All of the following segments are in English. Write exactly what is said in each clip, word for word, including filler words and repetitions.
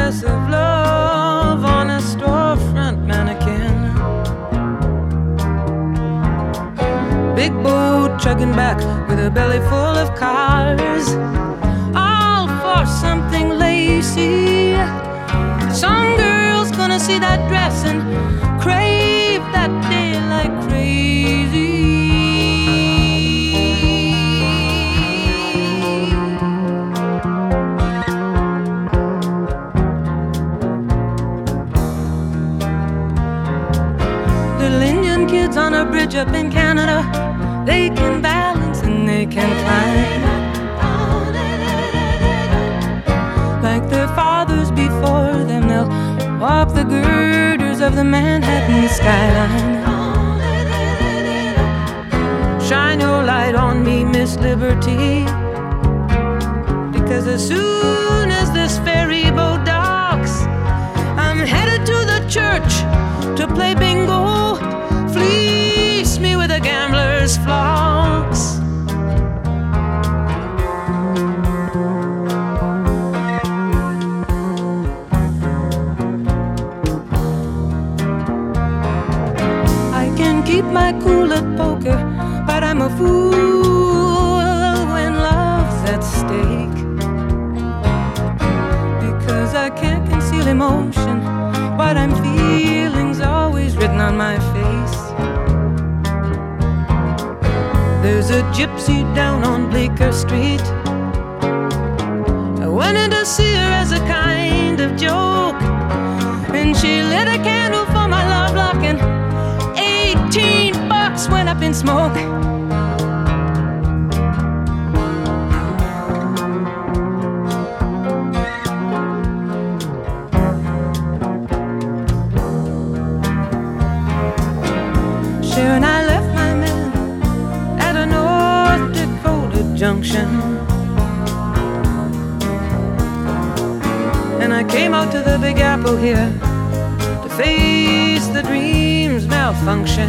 goddess of love on a storefront mannequin. Big boat chugging back with a belly full of cars, all for something lacy. Some girl's gonna see that dress and crave that day like crazy. Little Indian kids on a bridge up in Canada, they can balance and they can climb like their fathers before them. They'll walk the girders of the Manhattan skyline. Shine your light on me, Miss Liberty, because as soon as this ferry boat docks, I'm headed to the church to play bingo. Fleece me with a gambler's flocks. Keep my cool at poker, but I'm a fool when love's at stake, because I can't conceal emotion. What I'm feeling's always written on my face. There's a gypsy down on Bleecker Street. I went in to see her as a kind of joke, and she lit a candle for my love lock, and eighteen bucks went up in smoke. Sharon, I left my man at a North Dakota junction, and I came out to the Big Apple here to face the dream's malfunction.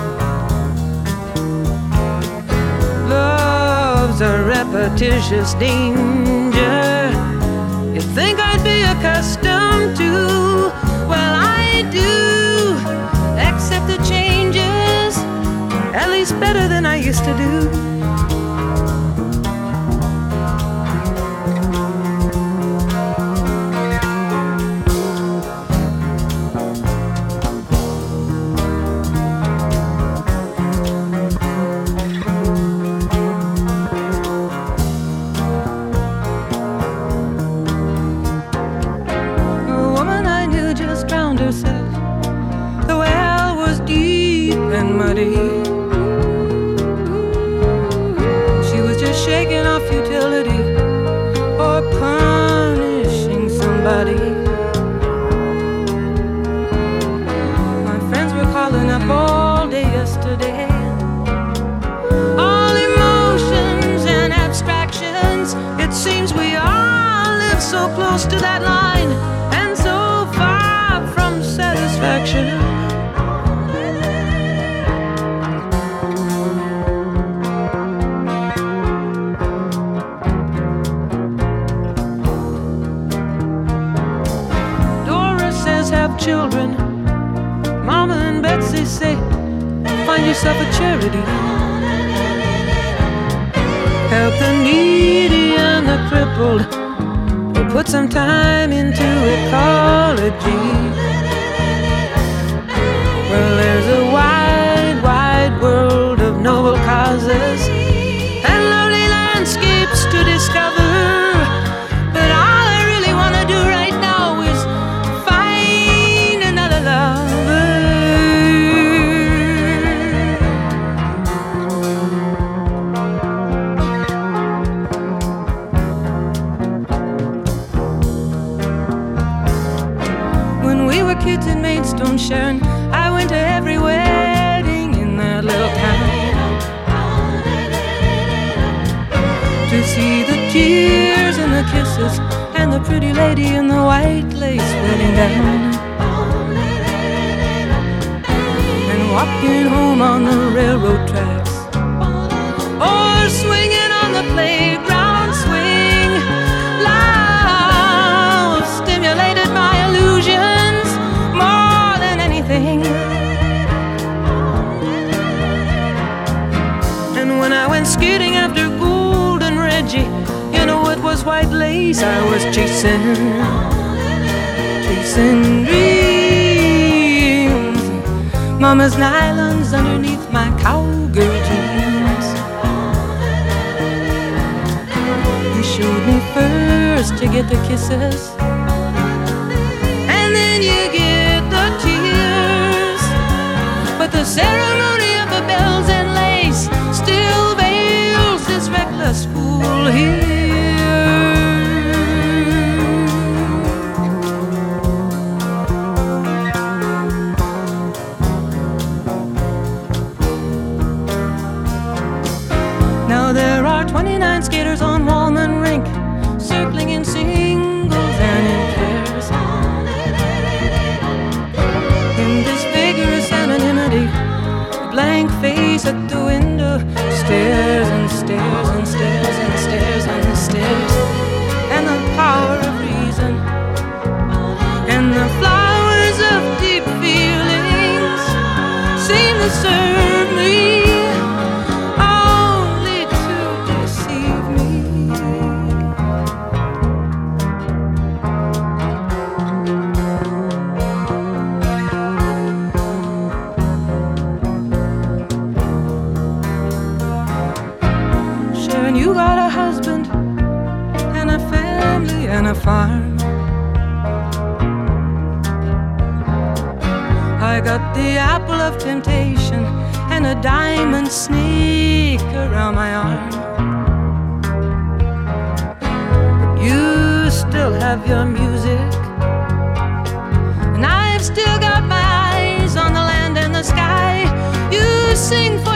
Love's a repetitious danger you'd think I'd be accustomed to. Well, I do accept the changes, at least better than I used to do. The well was deep and muddy. She was just shaking off futility or punishing somebody. My friends were calling up all day yesterday. All emotions and abstractions. It seems we all live so close to that line, and so far from satisfaction. Dora says have children. Mama and Betsy say find yourself a charity. Help the needy and the crippled, or put some time into ecology. Well, there's a wide, wide world of noble causes and lovely landscapes to discover, but all I really want to do right now is find another lover. When we were kids in Maidstone, Sharon, I went to every wedding in that little town to see the tears and the kisses and the pretty lady in the white lace wedding gown, and walking home on the railroad tracks, or swinging on the playground swing. Love stimulated chasing, chasing dreams. Mama's nylons underneath my cowgirl jeans. You showed me first, you get the kisses, and then you get the tears. But the ceremony of the bells and lace still veils this reckless fool here. Now there are twenty-nine skaters on Wallman Rink, circling in singles and in pairs. In this vigorous anonymity, a blank face at the window stares and stares and stares and stares and stares. And the power of reason and the flowers of deep feelings seem to serve me only to deceive me. Sharon, you got a husband and a family and a farm. I got the apple of temptation and a diamond snake around my arm. But you still have your music, and I've still got my eyes on the land and the sky. You sing for